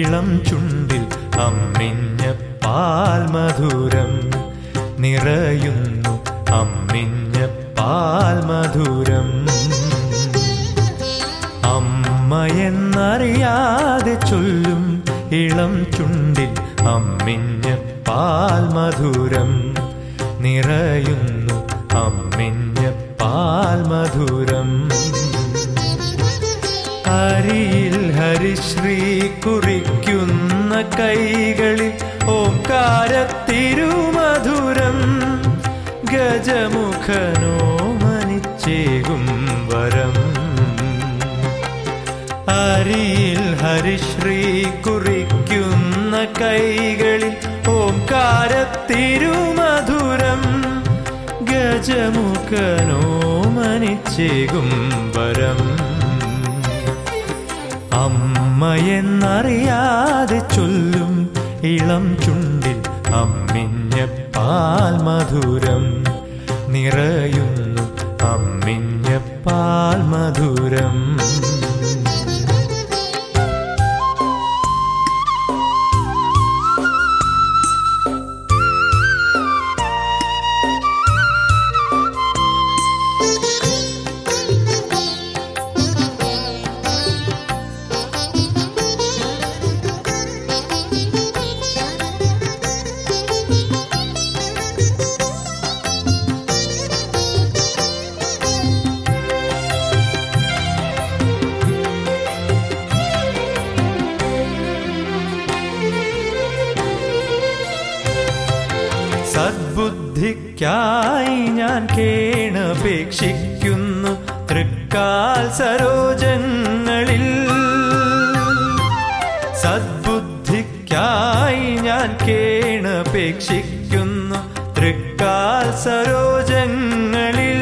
ഇളം ചുണ്ടിൽ അമ്മിഞ്ഞ പാൽമധുരം നിറയുന്നു അമ്മിഞ്ഞ പാൽമധുരം. അമ്മയെന്നറിയാതെ ചൊല്ലും ഇളം ചുണ്ടിൽ അമ്മിഞ്ഞ പാൽമധുരം നിറയുന്നു അമ്മിഞ്ഞ പാൽമധുരം. ഹരിയിൽ ഹരിശ്രീ കുറിക്കുന്ന കൈകളിൽ ഓംകാരത്തിരുമധുരം ഗജമുഖനോ മനിച്ചേകും വരം. ഹരിയിൽ ഹരിശ്രീ കുറിക്കുന്ന കൈകളിൽ ഓംകാരത്തിരുമധുരം ഗജമുഖനോ മനിച്ചേകും വരം. അമ്മയെന്നറിയാതെ ചൊല്ലും ഇളം ചുണ്ടിൽ അമ്മിഞ്ഞ പാൽമധുരം നിറയുന്നു അമ്മിഞ്ഞ പാൽമധുരം. സദ്ബുദ്ധിക്കായി ഞാൻ കേണപേക്ഷിക്കുന്നു തൃക്കാൽ സരോജങ്ങളിൽ. സദ്ബുദ്ധിക്കായി ഞാൻ കേണപേക്ഷിക്കുന്നു തൃക്കാൽ സരോജങ്ങളിൽ.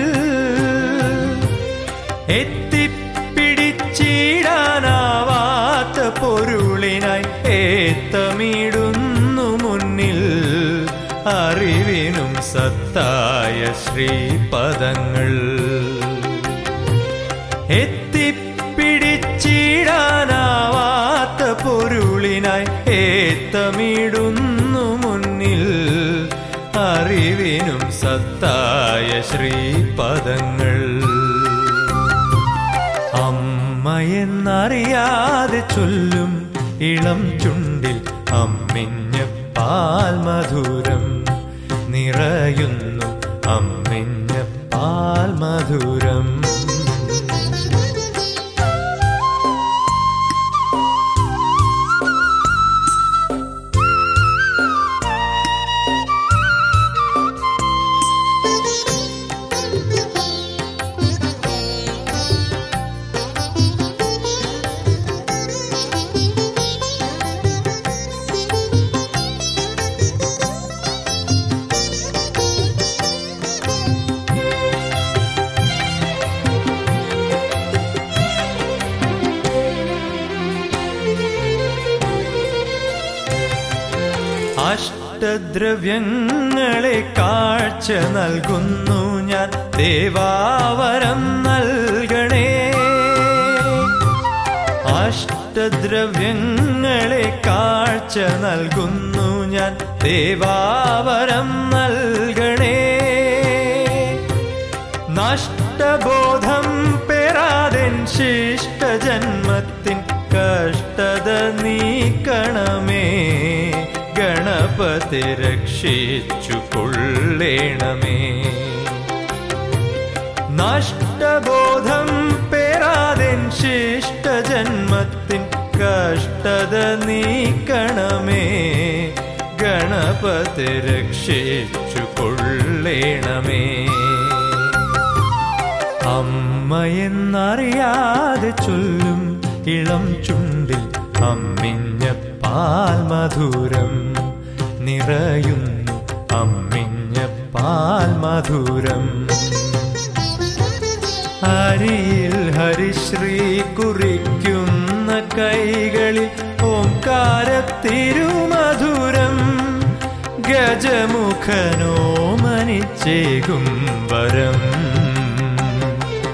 എത്തിപ്പിടിച്ചിടാനാവാത്ത പൊരുളിനായി ഏത്തമിടുന്നു മുന്നിൽ അറിവിനും സത്തായ ശ്രീപദങ്ങൾ. എത്തിപ്പിടിച്ചിടാനാവാത്ത പൊരുളിനായി ഏത്തമിടുന്നു മുന്നിൽ അറിവിനും സത്തായ ശ്രീപദങ്ങൾ. അമ്മയെന്നറിയാതെ ചൊല്ലും ഇളം ചുണ്ടിൽ അമ്മിഞ്ഞ പാൽമധുരം നിറയുന്നു അമ്മിഞ്ഞ പാൽമധുരം. അഷ്ടദ്രവ്യങ്ങളെ കാഴ്ച നൽകുന്നു ഞാൻ ദേവാവരം നൽകണേ. അഷ്ടദ്രവ്യങ്ങളെ കാഴ്ച നൽകുന്നു ഞാൻ ദേവാവരം നൽകണേ. നഷ്ടബോധം പെറാതെൻ ശിഷ്ടജന്മത്തിൻ കഷ്ടത നീക്കണമേ. ഗണപതി രക്ഷിച്ചു കൊള്ളേണമേ. നഷ്ടബോധം പെറാതെൻ ശിഷ്ടജന്മത്തിൻ കഷ്ടത നീക്കണമേ. ഗണപതി രക്ഷിച്ചു കൊള്ളേണമേ. അമ്മയെന്നറിയാതെ ചൊല്ലും ഇളം ചുണ്ടിൽ അമ്മിഞ്ഞ പാൽമധുരം നിറയുന്നു അമ്മിഞ്ഞ പാൽമധുരം. ഹരിയിൽ ഹരിശ്രീ കുറിക്കുന്ന കൈകളിൽ ഓംകാരത്തിരുമധുരം ഗജമുഖനോ മനിച്ചേകും വരം.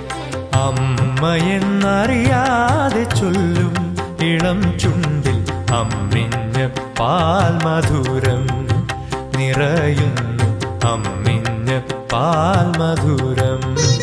അമ്മയെന്നറിയാതെ ചൊല്ലും ഇളം ചുണ്ടിൽ അമ്മിഞ്ഞ പാൽ മധുരം നിറയുന്നു അമ്മിഞ്ഞ പാൽ മധുരം